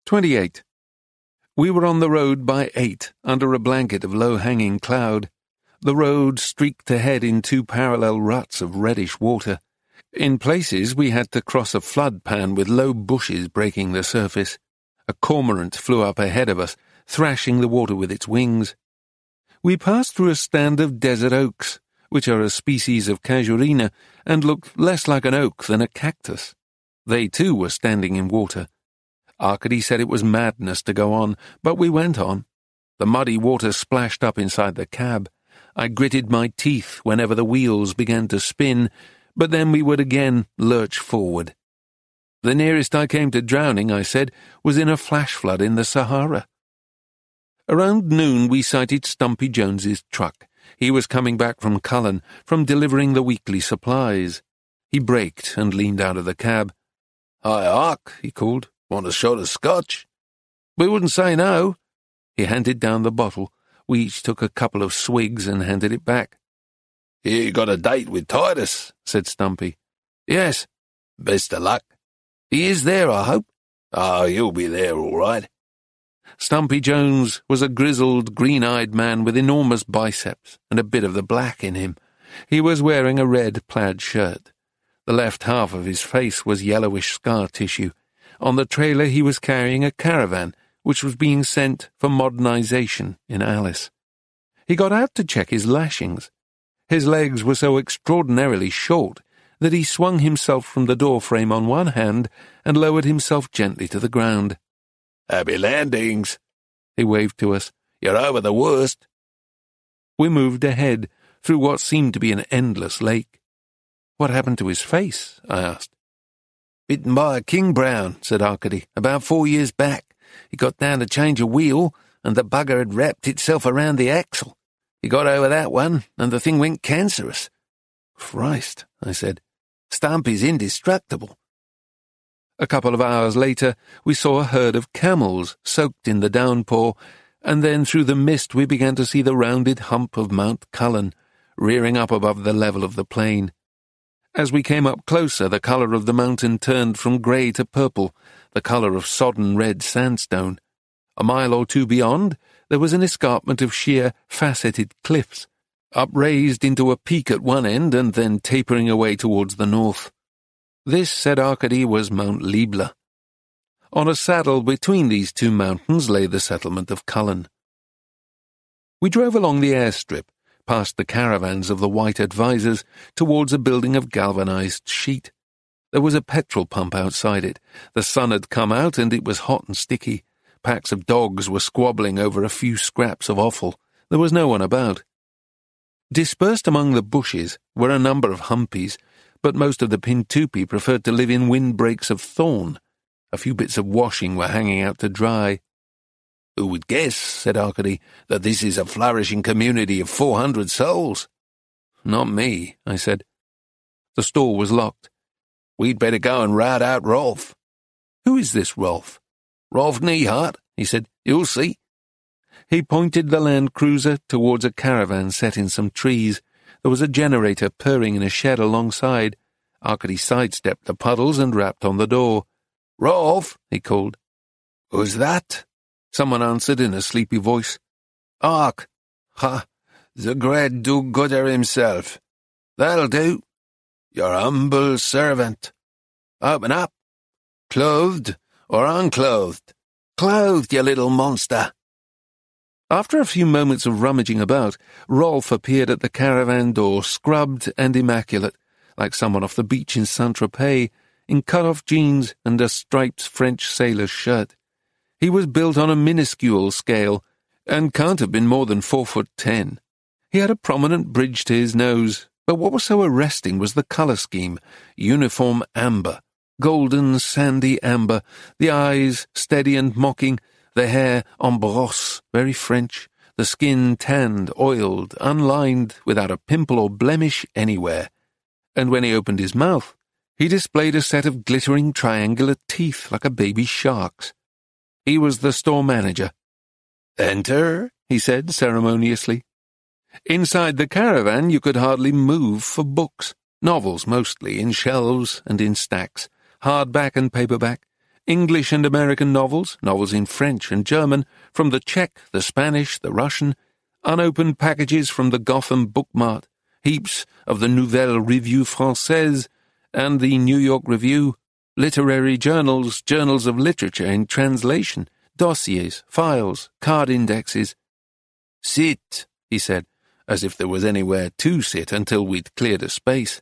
28. We were on the road by 8, under a blanket of low-hanging cloud. The road streaked ahead in 2 parallel ruts of reddish water. In places we had to cross a flood pan with low bushes breaking the surface. A cormorant flew up ahead of us, thrashing the water with its wings. We passed through a stand of desert oaks, which are a species of casuarina, and looked less like an oak than a cactus. They too were standing in water. Arkady said it was madness to go on, but we went on. The muddy water splashed up inside the cab. I gritted my teeth whenever the wheels began to spin, but then we would again lurch forward. The nearest I came to drowning, I said, was in a flash flood in the Sahara. Around noon we sighted Stumpy Jones's truck. He was coming back from Cullen, from delivering the weekly supplies. He braked and leaned out of the cab. "Hi, Ark," he called. "Want a shot of scotch?" We wouldn't say no. He handed down the bottle. We each took a couple of swigs and handed it back. "You got a date with Titus," said Stumpy. "Yes." "Best of luck." "He is there, I hope." "Oh, you'll be there all right." Stumpy Jones was a grizzled, green-eyed man with enormous biceps and a bit of the black in him. He was wearing a red plaid shirt. The left half of his face was yellowish scar tissue. On the trailer he was carrying a caravan, which was being sent for modernization in Alice. He got out to check his lashings. His legs were so extraordinarily short that he swung himself from the door frame on one hand and lowered himself gently to the ground. "Happy landings," he waved to us. "You're over the worst." We moved ahead through what seemed to be an endless lake. "What happened to his face?" I asked. "Bitten by a king brown," said Arkady, "about 4 years back. He got down to change a wheel, and the bugger had wrapped itself around the axle. He got over that one, and the thing went cancerous." "Christ," I said. "Stumpy's indestructible." A couple of hours later, we saw a herd of camels soaked in the downpour, and then through the mist we began to see the rounded hump of Mount Cullen, rearing up above the level of the plain. As we came up closer, the colour of the mountain turned from grey to purple, the colour of sodden red sandstone. A mile or two beyond, there was an escarpment of sheer, faceted cliffs, upraised into a peak at one end and then tapering away towards the north. This, said Arkady, was Mount Liebler. On a saddle between these two mountains lay the settlement of Cullen. We drove along the airstrip, past the caravans of the white advisors, towards a building of galvanized sheet. There was a petrol pump outside it. The sun had come out and it was hot and sticky. Packs of dogs were squabbling over a few scraps of offal. There was no one about. Dispersed among the bushes were a number of humpies, but most of the Pintupi preferred to live in windbreaks of thorn. A few bits of washing were hanging out to dry. "Who would guess," said Arkady, "that this is a flourishing community of 400 souls?" "Not me," I said. The store was locked. "We'd better go and rout out Rolf." "Who is this Rolf?" "Rolf Neihardt," he said. "You'll see." He pointed the Land Cruiser towards a caravan set in some trees. There was a generator purring in a shed alongside. Arkady sidestepped the puddles and rapped on the door. "Rolf," he called. "Who's that?" Someone answered in a sleepy voice. "Ark. Ha, the great do-gooder himself. That'll do. Your humble servant. Open up. Clothed or unclothed? Clothed, you little monster." After a few moments of rummaging about, Rolf appeared at the caravan door, scrubbed and immaculate, like someone off the beach in Saint-Tropez, in cut-off jeans and a striped French sailor's shirt. He was built on a minuscule scale, and can't have been more than 4'10". He had a prominent bridge to his nose, but what was so arresting was the colour scheme: uniform amber, golden sandy amber, the eyes steady and mocking, the hair en brosse, very French, the skin tanned, oiled, unlined, without a pimple or blemish anywhere. And when he opened his mouth, he displayed a set of glittering triangular teeth like a baby shark's. He was the store manager. "Enter," he said ceremoniously. Inside the caravan you could hardly move for books, novels mostly, in shelves and in stacks, hardback and paperback, English and American novels, novels in French and German, from the Czech, the Spanish, the Russian, unopened packages from the Gotham Book Mart, heaps of the Nouvelle Revue Française and the New York Review, literary journals, journals of literature in translation, dossiers, files, card indexes. "Sit," he said, as if there was anywhere to sit until we'd cleared a space.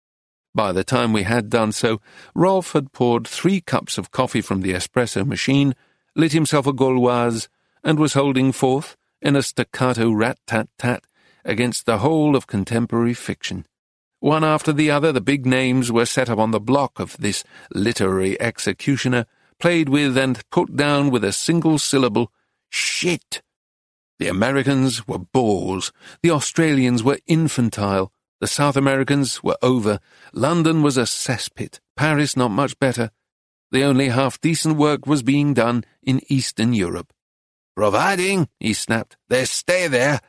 By the time we had done so, Rolf had poured 3 cups of coffee from the espresso machine, lit himself a Gauloise, and was holding forth, in a staccato rat-tat-tat, against the whole of contemporary fiction. One after the other, the big names were set up on the block of this literary executioner, played with and put down with a single syllable, "Shit." The Americans were bores, the Australians were infantile, the South Americans were over, London was a cesspit, Paris not much better. The only half-decent work was being done in Eastern Europe. "Providing," he snapped, "they stay there."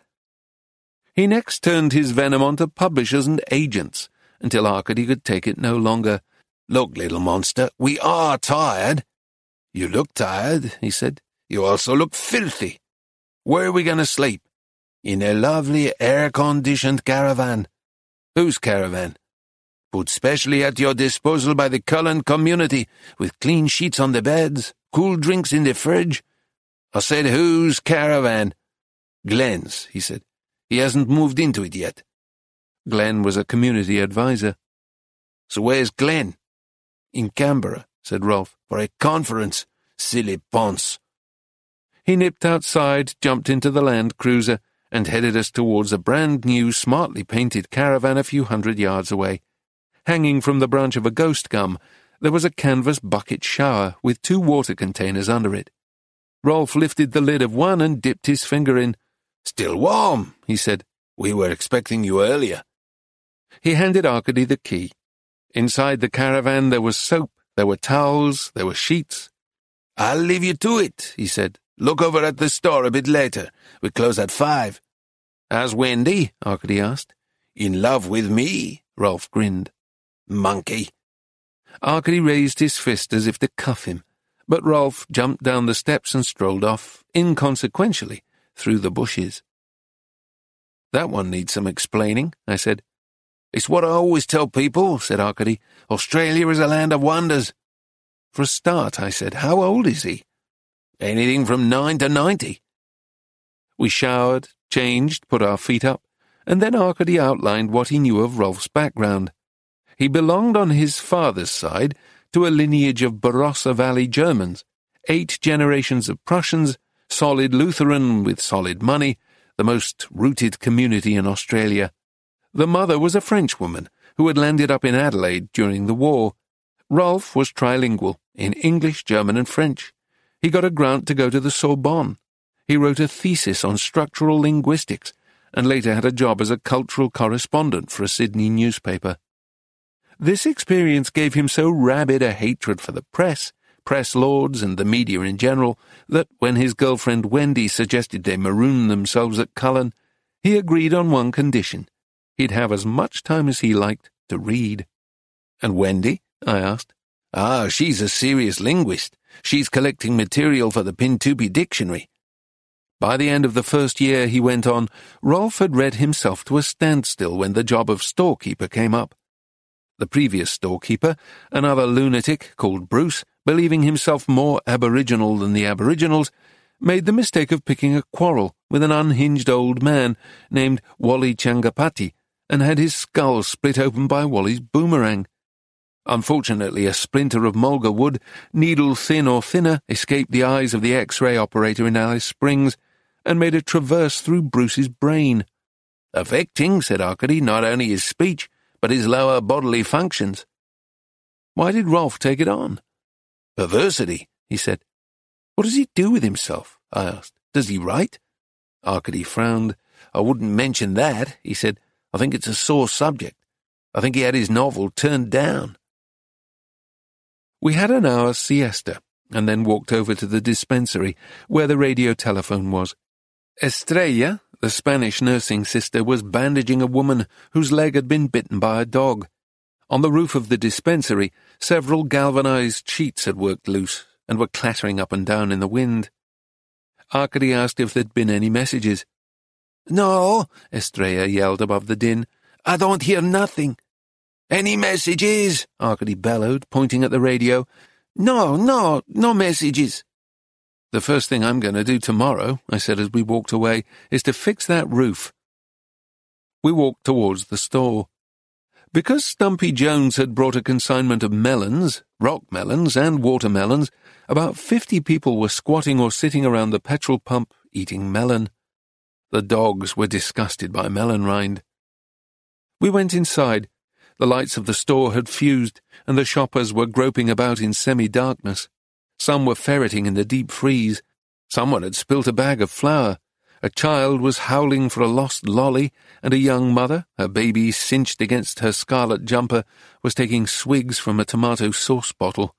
He next turned his venom on to publishers and agents, until Arcady could take it no longer. "Look, little monster, we are tired." "You look tired," he said. "You also look filthy. Where are we going to sleep?" "In a lovely air-conditioned caravan." "Whose caravan?" "Put specially at your disposal by the Cullen community, with clean sheets on the beds, cool drinks in the fridge." I said, "Whose caravan?" "Glenn's," he said. "He hasn't moved into it yet." Glenn was a community advisor. "So where's Glenn?" "In Canberra," said Rolf, "for a conference. Silly ponce." He nipped outside, jumped into the Land Cruiser, and headed us towards a brand-new, smartly painted caravan a few hundred yards away. Hanging from the branch of a ghost gum, there was a canvas bucket shower with 2 water containers under it. Rolf lifted the lid of one and dipped his finger in. "Still warm," he said. "We were expecting you earlier." He handed Arcady the key. Inside the caravan there was soap, there were towels, there were sheets. "I'll leave you to it," he said. "Look over at the store a bit later. We close at 5. "How's Wendy?" Arcady asked. "In love with me," Rolf grinned. "Monkey." Arcady raised his fist as if to cuff him, but Rolf jumped down the steps and strolled off, inconsequentially, through the bushes. "That one needs some explaining," I said. "It's what I always tell people," said Arcady. "Australia is a land of wonders." "For a start," I said, "how old is he?" "Anything from 9 to 90. We showered, changed, put our feet up, and then Arcady outlined what he knew of Rolf's background. He belonged on his father's side to a lineage of Barossa Valley Germans, 8 generations of Prussians, solid Lutheran with solid money, the most rooted community in Australia. The mother was a Frenchwoman who had landed up in Adelaide during the war. Rolf was trilingual in English, German and French. He got a grant to go to the Sorbonne. He wrote a thesis on structural linguistics and later had a job as a cultural correspondent for a Sydney newspaper. This experience gave him so rabid a hatred for the press lords and the media in general, that when his girlfriend Wendy suggested they maroon themselves at Cullen, he agreed on one condition. He'd have as much time as he liked to read. "And Wendy?" I asked. "Ah, she's a serious linguist. She's collecting material for the Pintupi Dictionary." By the end of the first year, he went on, Rolf had read himself to a standstill when the job of storekeeper came up. The previous storekeeper, another lunatic called Bruce, believing himself more aboriginal than the aboriginals, made the mistake of picking a quarrel with an unhinged old man named Wally Changapati and had his skull split open by Wally's boomerang. Unfortunately, a splinter of mulga wood, needle-thin or thinner, escaped the eyes of the X-ray operator in Alice Springs and made a traverse through Bruce's brain. "Affecting," said Arcady, "not only his speech, but his lower bodily functions." "Why did Rolf take it on?" "Perversity," he said. "What does he do with himself?" I asked. "Does he write?" Arcady frowned. "I wouldn't mention that," he said. "I think it's a sore subject. I think he had his novel turned down." We had an hour's siesta, and then walked over to the dispensary, where the radio telephone was. Estrella, the Spanish nursing sister, was bandaging a woman whose leg had been bitten by a dog. On the roof of the dispensary, several galvanized sheets had worked loose and were clattering up and down in the wind. Arkady asked if there'd been any messages. "No," Estrella yelled above the din. "I don't hear nothing." "Any messages?" Arkady bellowed, pointing at the radio. No messages." "The first thing I'm going to do tomorrow," I said as we walked away, "is to fix that roof." We walked towards the store. Because Stumpy Jones had brought a consignment of melons, rock melons, and watermelons, about 50 people were squatting or sitting around the petrol pump eating melon. The dogs were disgusted by melon rind. We went inside. The lights of the store had fused, and the shoppers were groping about in semi-darkness. Some were ferreting in the deep freeze. Someone had spilt a bag of flour. A child was howling for a lost lolly, and a young mother, her baby cinched against her scarlet jumper, was taking swigs from a tomato sauce bottle.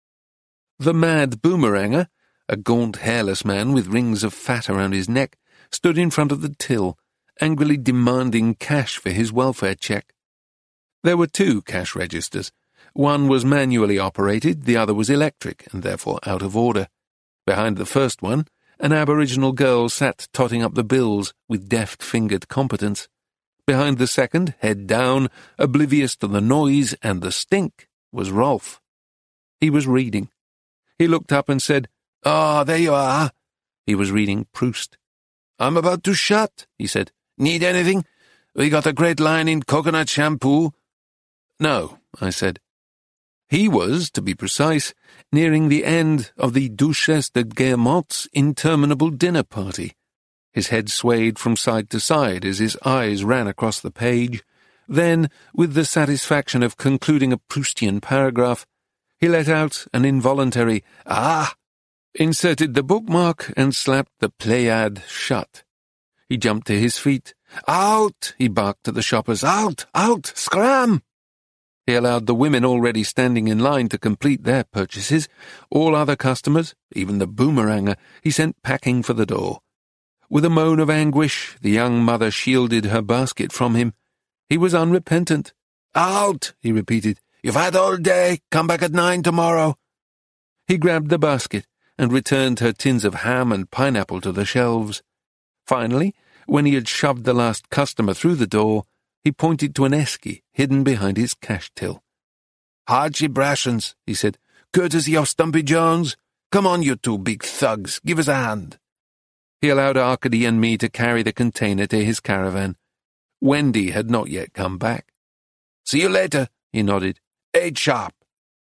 The mad boomeranger, a gaunt, hairless man with rings of fat around his neck, stood in front of the till, angrily demanding cash for his welfare check. There were 2 cash registers. One was manually operated, the other was electric, and therefore out of order. Behind the first one, an Aboriginal girl sat totting up the bills with deft-fingered competence. Behind the second, head down, oblivious to the noise and the stink, was Rolf. He was reading. He looked up and said, "Oh, there you are." He was reading Proust. "I'm about to shut," he said. "Need anything? We got a great line in coconut shampoo." "No," I said. He was, to be precise, nearing the end of the Duchesse de Guermant's interminable dinner party. His head swayed from side to side as his eyes ran across the page. Then, with the satisfaction of concluding a Proustian paragraph, he let out an involuntary "ah," inserted the bookmark, and slapped the Pléiade shut. He jumped to his feet. "Out!" he barked at the shoppers. "Out! Out! Scram!" He allowed the women already standing in line to complete their purchases. All other customers, even the boomeranger, he sent packing for the door. With a moan of anguish, the young mother shielded her basket from him. He was unrepentant. "Out!" he repeated. "You've had all day. Come back at 9 tomorrow." He grabbed the basket and returned her tins of ham and pineapple to the shelves. Finally, when he had shoved the last customer through the door, he pointed to an esky hidden behind his cash till. "Hardship rations," he said. "Courtesy of Stumpy Jones. Come on, you 2 big thugs. Give us a hand." He allowed Arkady and me to carry the container to his caravan. Wendy had not yet come back. "See you later," he nodded. 8 sharp.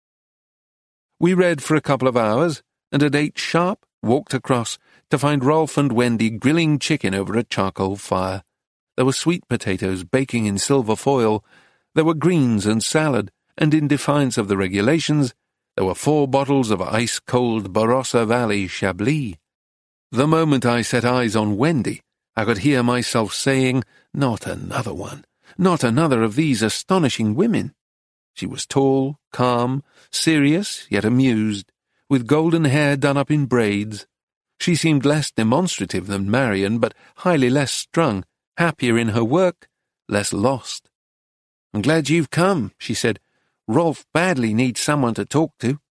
We read for a couple of hours, and at 8 sharp walked across to find Rolf and Wendy grilling chicken over a charcoal fire. There were sweet potatoes baking in silver foil. There were greens and salad, and in defiance of the regulations, there were 4 bottles of ice-cold Barossa Valley Chablis. The moment I set eyes on Wendy, I could hear myself saying, "Not another one, not another of these astonishing women." She was tall, calm, serious, yet amused, with golden hair done up in braids. She seemed less demonstrative than Marion, but highly less strung, happier in her work, less lost. "I'm glad you've come," she said. "Rolf badly needs someone to talk to."